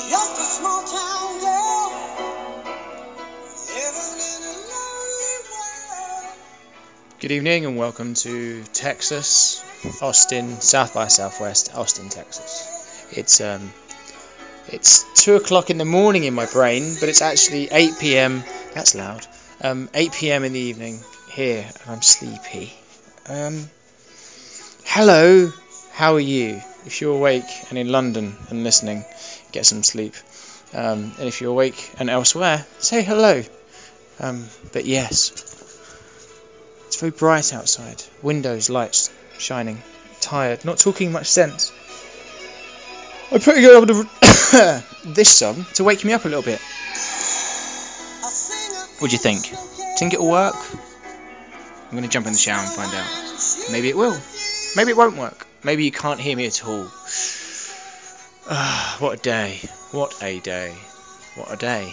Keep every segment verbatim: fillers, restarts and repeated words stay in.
Just a small town girl living in a lonely world. Good evening and welcome to Texas, Austin, South by Southwest, Austin, Texas. It's um, it's two o'clock in the morning in my brain, but it's actually eight p m. That's loud. Um, eight p m in the evening here, and I'm sleepy. Um, hello, how are you? If you're awake and in London and listening, get some sleep. Um, and if you're awake and elsewhere, say hello. Um, but yes, it's very bright outside. Windows, lights shining. Tired, not talking much sense. I put you over to this song to wake me up a little bit. What do you think? Think it'll work? I'm going to jump in the shower and find out. Maybe it will. Maybe it won't work. Maybe you can't hear me at all. Ah, what a day. What a day. What a day.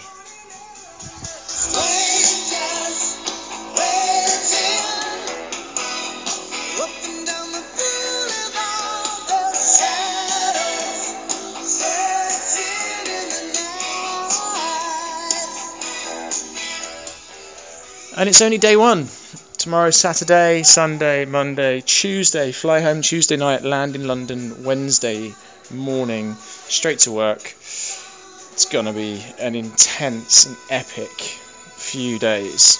And it's only day one. Tomorrow's Saturday, Sunday, Monday, Tuesday. Fly home Tuesday night, land in London Wednesday morning, straight to work. It's gonna be an intense and epic few days.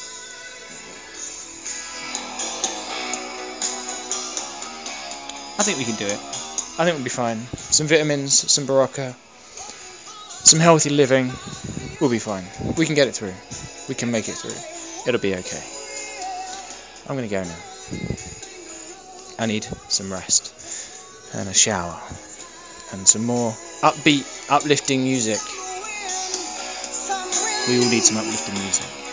I think we can do it. I think we'll be fine. Some vitamins, some Barocca, some healthy living. We'll be fine. We can get it through. We can make it through. It'll be okay. I'm going to go now. I need some rest and a shower and some more upbeat, uplifting music. We all need some uplifting music.